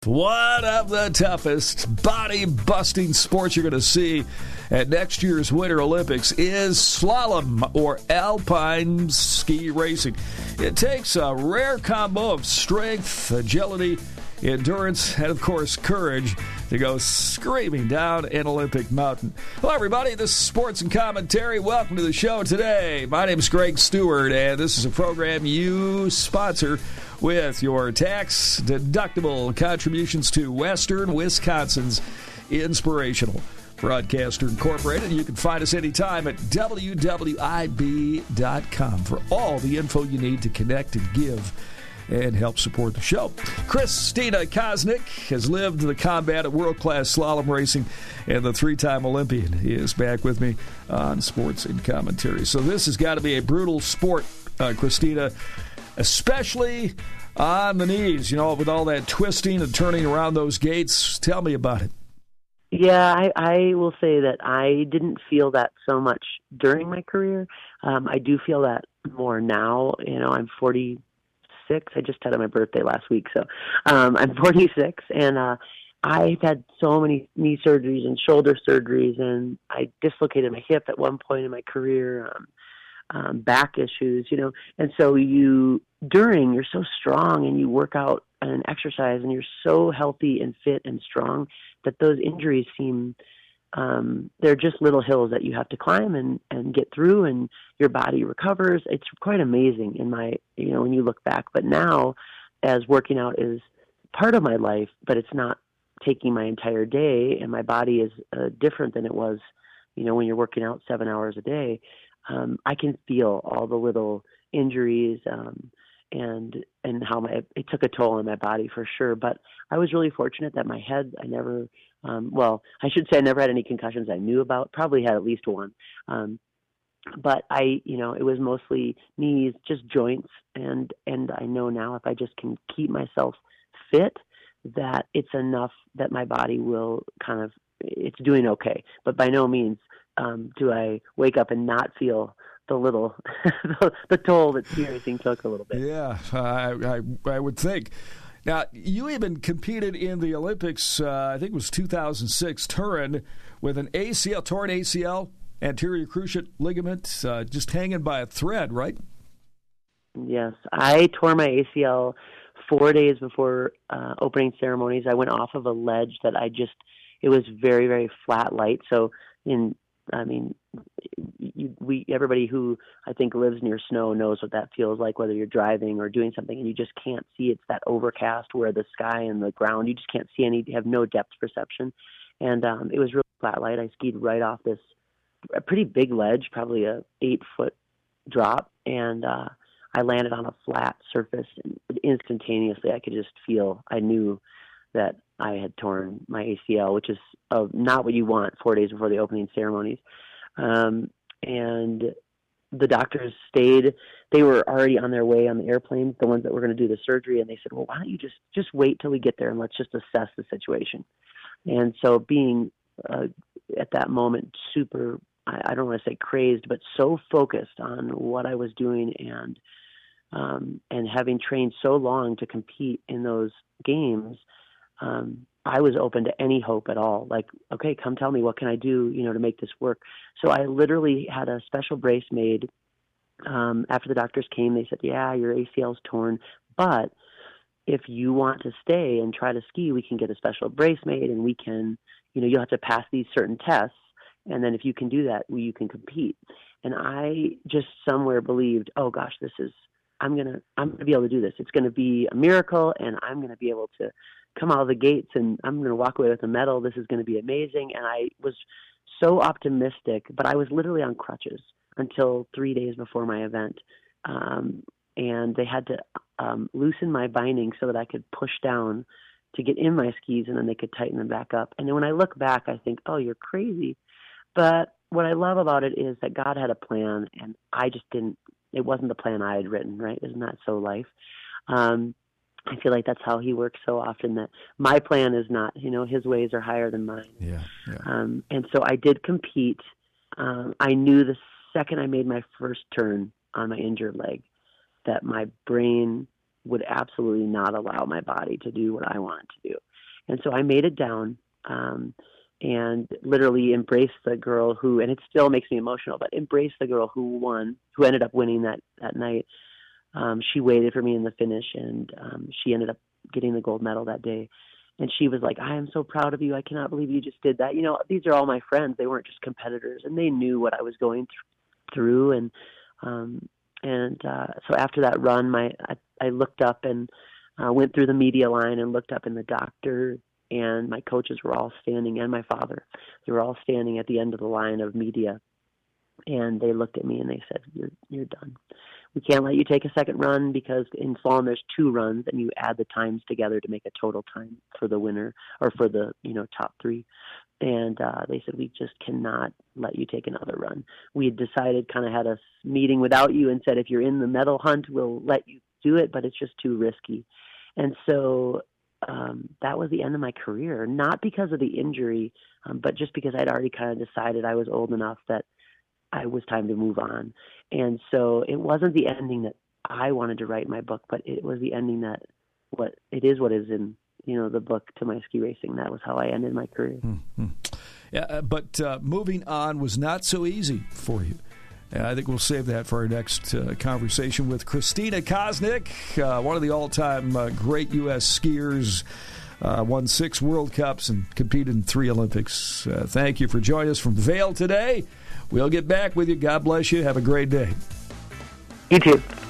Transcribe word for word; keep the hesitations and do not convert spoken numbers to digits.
One of the toughest body-busting sports you're going to see at next year's Winter Olympics is slalom or alpine ski racing. It takes a rare combo of strength, agility, endurance, and, of course, courage to go screaming down an Olympic mountain. Hello, everybody. This is Sports and Commentary. Welcome to the show today. My name is Greg Stewart, and this is a program you sponsor with your tax-deductible contributions to Western Wisconsin's Inspirational Broadcaster Incorporated. You can find us anytime at W W I B dot com for all the info you need to connect and give and help support the show. Christina Kosnick has lived the combat of world-class slalom racing, and the three-time Olympian is back with me on Sports and Commentary. So this has got to be a brutal sport, uh, Christina, especially on the knees, you know, with all that twisting and turning around those gates. Tell me about it. Yeah, I, I will say that I didn't feel that so much during my career. Um, I do feel that more now. You know, I'm forty-six. I just had my birthday last week, so um, I'm forty-six, and uh, I've had so many knee surgeries and shoulder surgeries, and I dislocated my hip at one point in my career. Um, Um, back issues, you know, and so you, during, you're so strong and you work out and exercise and you're so healthy and fit and strong that those injuries seem, um, they're just little hills that you have to climb and, and get through, and your body recovers. It's quite amazing in my, you know, when you look back. But now, as working out is part of my life, but it's not taking my entire day, and my body is uh, different than it was, you know, when you're working out seven hours a day. Um, I can feel all the little injuries um, and and how my it took a toll on my body for sure. But I was really fortunate that my head, I never, um, well, I should say I never had any concussions I knew about. Probably had at least one. Um, but I, you know, it was mostly knees, just joints, and and I know now if I just can keep myself fit, that it's enough that my body will kind of, it's doing okay. But by no means Um, do I wake up and not feel the little, the, the toll that ski racing took a little bit? Yeah, I, I, I would think. Now, you even competed in the Olympics, uh, I think it was two thousand six, Turin, with an A C L, torn A C L, anterior cruciate ligament, uh, just hanging by a thread, right? Yes, I tore my A C L four days before uh, opening ceremonies. I went off of a ledge that I just, it was very, very flat light. So in I mean, you, we everybody who I think lives near snow knows what that feels like, whether you're driving or doing something and you just can't see. It's that overcast where the sky and the ground, you just can't see any, you have no depth perception. And um, it was really flat light. I skied right off this a pretty big ledge, probably a eight foot drop. And uh, I landed on a flat surface, and instantaneously I could just feel, I knew that I had torn my A C L, which is uh, not what you want four days before the opening ceremonies. Um, and the doctors stayed. They were already on their way on the airplane, the ones that were going to do the surgery, and they said, well, why don't you just, just wait till we get there and let's just assess the situation. And so being uh, at that moment super, I, I don't want to say crazed, but so focused on what I was doing and um, and having trained so long to compete in those games, Um, I was open to any hope at all. Like, okay, come tell me, what can I do, you know, to make this work? So I literally had a special brace made. Um, after the doctors came, they said, yeah, your A C L is torn, but if you want to stay and try to ski, we can get a special brace made, and we can, you know, you'll have to pass these certain tests. And then if you can do that, well, you can compete. And I just somewhere believed, oh gosh, this is, I'm going to, I'm going to be able to do this. It's going to be a miracle, and I'm going to be able to come out of the gates, and I'm going to walk away with a medal. This is going to be amazing. And I was so optimistic, but I was literally on crutches until three days before my event. Um, and they had to um, loosen my binding so that I could push down to get in my skis, and then they could tighten them back up. And then when I look back, I think, oh, you're crazy. But what I love about it is that God had a plan, and I just didn't, it wasn't the plan I had written, right? Isn't that so life? Um, I feel like that's how he works so often, that my plan is not, you know, his ways are higher than mine. Yeah, yeah. Um, and so I did compete. Um, I knew the second I made my first turn on my injured leg that my brain would absolutely not allow my body to do what I wanted to do. And so I made it down um, and literally embraced the girl who, and it still makes me emotional, but embraced the girl who won, who ended up winning that, that night. Um, she waited for me in the finish, and um, she ended up getting the gold medal that day. And she was like, I am so proud of you. I cannot believe you just did that. You know, these are all my friends. They weren't just competitors, and they knew what I was going th- through. And, um, and uh, so after that run, my, I, I looked up and uh, went through the media line and looked up, and the doctor and my coaches were all standing, and my father, they were all standing at the end of the line of media. And they looked at me and they said, you're, you're done. We can't let you take a second run, because in slalom there's two runs and you add the times together to make a total time for the winner, or for the, you know, top three. And uh, they said, we just cannot let you take another run. We had decided, kind of had a meeting without you and said, if you're in the medal hunt, we'll let you do it, but it's just too risky. And so um, that was the end of my career, not because of the injury, um, but just because I'd already kind of decided I was old enough that I was time to move on. And so it wasn't the ending that I wanted to write in my book, but it was the ending that what it is, what is in, you know, the book to my ski racing. That was how I ended my career. Mm-hmm. Yeah, but uh, moving on was not so easy for you. And I think we'll save that for our next uh, conversation with Kristina Kosnick, uh, one of the all-time uh, great U S skiers. Uh, won six World Cups and competed in three Olympics. Uh, thank you for joining us from Vail today. We'll get back with you. God bless you. Have a great day. You too.